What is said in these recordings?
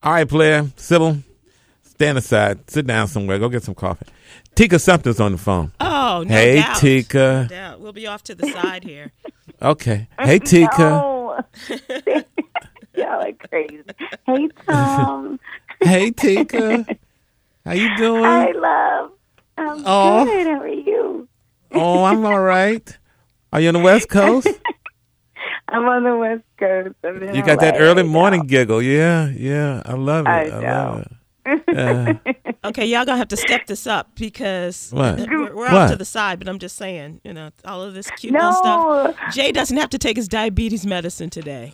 All right, player. Sybil, stand aside. Sit down somewhere. Go get some coffee. Tika Sumter's on the phone. Oh, no hey, doubt. Tika. No doubt. We'll be off to the side here. Okay. Hey, Tika. No. Y'all are crazy. Hey, Tom. Hey, Tika. How you doing? Hi, love. I'm good. How are you? Oh, I'm all right. Are you on the West Coast? I'm on the West Coast. You got that early morning giggle. Yeah. I love it. I know. Love it. Okay, y'all gonna have to step this up because What? we're off to the side. But I'm just saying, all of this cute little stuff. Jay doesn't have to take his diabetes medicine today.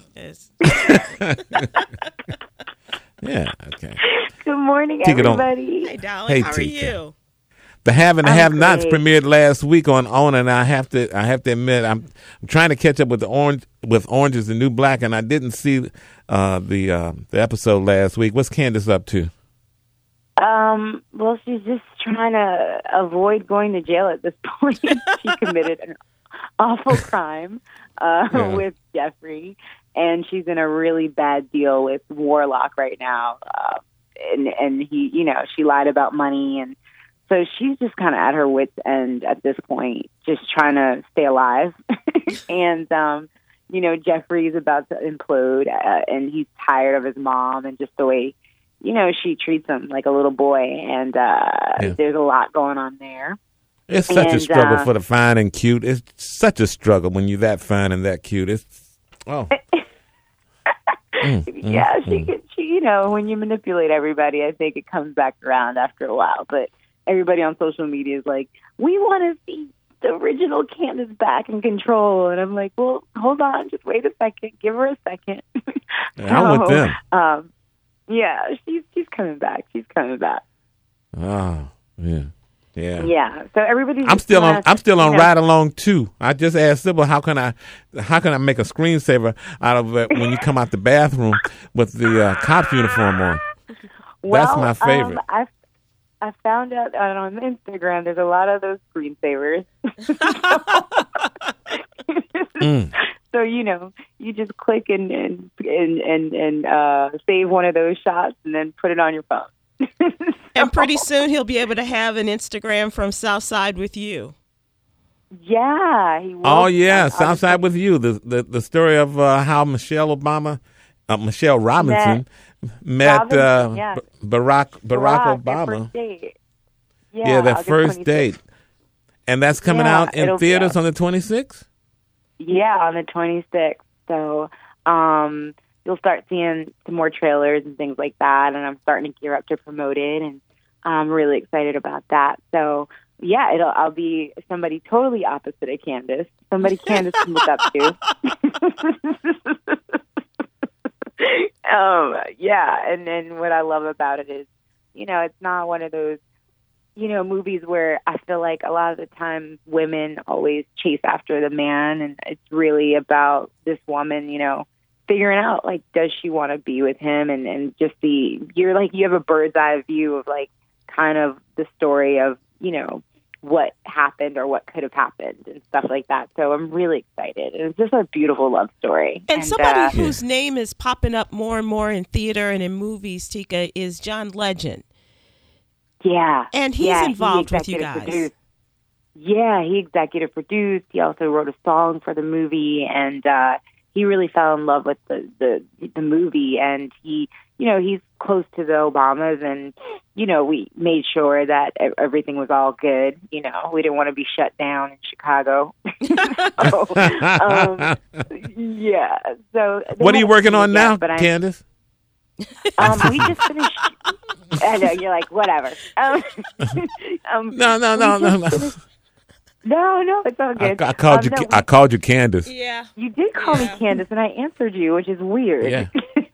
Yeah. Okay. Good morning, Tika everybody. Hey, darling. Hey, how are Tika. you? The Have and the Have-Nots great. premiered last week on OWN, and I have to admit I'm trying to catch up with Orange is the New Black, and I didn't see the episode last week. What's Candace up to? Well, she's just trying to avoid going to jail at this point. She committed an awful crime with Jeffrey, and she's in a really bad deal with Warlock right now. And he, she lied about money, and so she's just kind of at her wit's end at this point, just trying to stay alive. And, Jeffrey's about to implode, and he's tired of his mom and just the way, she treats him like a little boy. And there's a lot going on there. It's such a struggle for the fine and cute. It's such a struggle when you're that fine and that cute. When you manipulate everybody, I think it comes back around after a while. But everybody on social media is like, we want to see the original Candace back in control. And I'm like, well, hold on. Just wait a second. Give her a second. I'm with them. She's coming back. She's coming back. Oh, yeah. Yeah. So everybody's I'm still on Ride Along 2. I just asked Sybil, how can I make a screensaver out of it when you come out the bathroom with the cop's uniform on? Well, that's my favorite. I found out on Instagram there's a lot of those screensavers. So you just click and save one of those shots and then put it on your phone. And pretty soon he'll be able to have an Instagram from Southside with you. Yeah, he will. Oh yeah, Southside with you. The story of how Michelle Robinson met Barack Obama. Their first date. And that's coming out in theaters on the 26th? Yeah, on the 26th. So you'll start seeing some more trailers and things like that, and I'm starting to gear up to promote it, and I'm really excited about that. So, yeah, I'll be somebody totally opposite of Candace, somebody Candace can look up to. And then what I love about it is, it's not one of those, movies where I feel like a lot of the time women always chase after the man, and it's really about this woman, figuring out, like, does she want to be with him, and just you have a bird's eye view of, like, kind of the story of, what happened or what could have happened and stuff like that. So I'm really excited. And it's just a beautiful love story. And somebody whose name is popping up more and more in theater and in movies, Tika, is John Legend. Yeah. And he's involved with you guys. Produced. Yeah, he executive produced. He also wrote a song for the movie, and he really fell in love with the movie. And he's close to the Obamas, and we made sure that everything was all good. We didn't want to be shut down in Chicago. So what are you working on now, Candace? We just finished. I know you're like whatever. No. No, it's all good. I called you Candace. Yeah, you did call me Candace, and I answered you, which is weird. Yeah.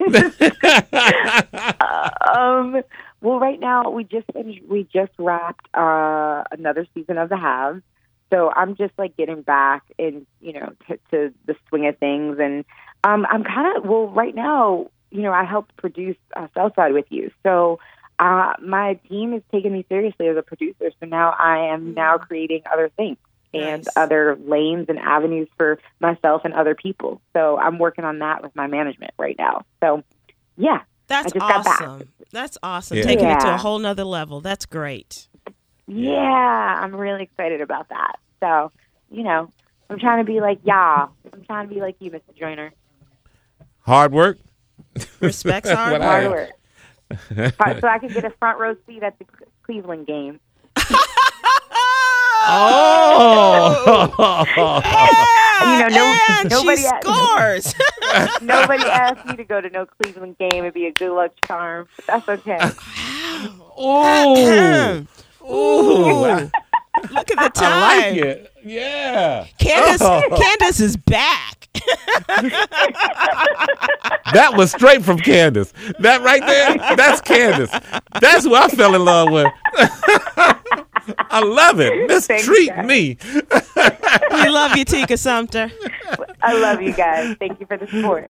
Well, right now we just wrapped another season of The Haves, so I'm just like getting back in, to the swing of things, and I'm kind of right now. I helped produce Southside with you, so my team is taking me seriously as a producer. So now I am creating other things and other lanes and avenues for myself and other people. So I'm working on that with my management right now. So yeah, That's awesome. That's awesome. Yeah. Taking it to a whole nother level. That's great. Yeah, I'm really excited about that. So, I'm trying to be like y'all. I'm trying to be like you, Mr. Joyner. Hard work. Respects hard Hard work. So I could get a front row seat at the Cleveland game. Nobody scores. Nobody asked me to go to no Cleveland game. It'd be a good luck charm, but that's okay. Ooh. Look at the time. I like it. Yeah. Candace is back. That was straight from Candace. That right there, that's Candace. That's who I fell in love with. I love it. Mistreat me. We love you, Tika Sumpter. I love you guys. Thank you for the support.